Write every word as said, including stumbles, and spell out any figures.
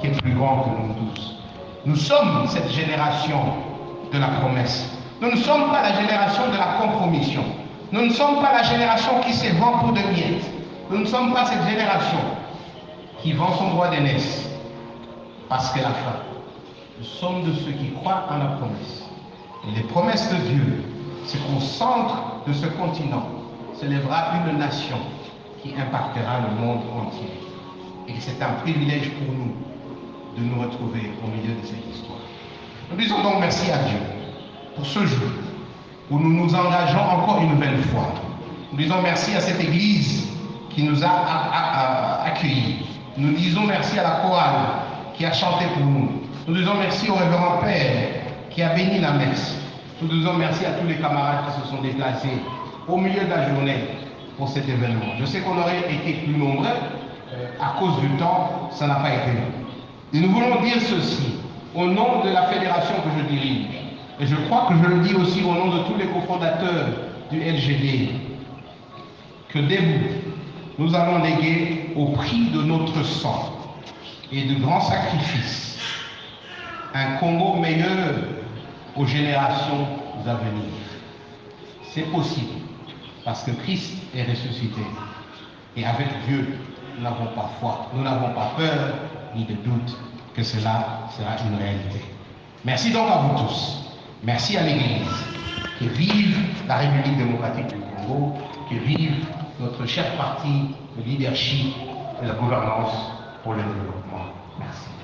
qui est plus grand que nous tous. Nous sommes cette génération de la promesse. Nous ne sommes pas la génération de la compromission. Nous ne sommes pas la génération qui se vend pour de miettes. Nous ne sommes pas cette génération qui vend son droit d'aînesse parce qu'elle a faim. Nous sommes de ceux qui croient en la promesse. Et les promesses de Dieu, c'est qu'au centre de ce continent s'élèvera une nation qui impactera le monde entier. Et c'est un privilège pour nous de nous retrouver au milieu de cette histoire. Nous disons donc merci à Dieu pour ce jour où nous nous engageons encore une nouvelle fois. Nous disons merci à cette Église qui nous a accueillis. Nous disons merci à la chorale qui a chanté pour nous. Nous disons merci au révérend Père qui a béni la messe. Nous disons merci à tous les camarades qui se sont déplacés au milieu de la journée pour cet événement. Je sais qu'on aurait été plus nombreux, euh, à cause du temps, ça n'a pas été long. Et nous voulons dire ceci, au nom de la fédération que je dirige, et je crois que je le dis aussi au nom de tous les cofondateurs du L G D, que debout, nous allons léguer au prix de notre sang et de grands sacrifices un Congo meilleur aux générations à venir. C'est possible, parce que Christ est ressuscité. Et avec Dieu, nous n'avons pas foi, nous n'avons pas peur, ni de doute que cela sera une réalité. Merci donc à vous tous. Merci à l'Église. Que vive la République démocratique du Congo, que vive notre cher parti, le leadership et la gouvernance pour le développement. Merci.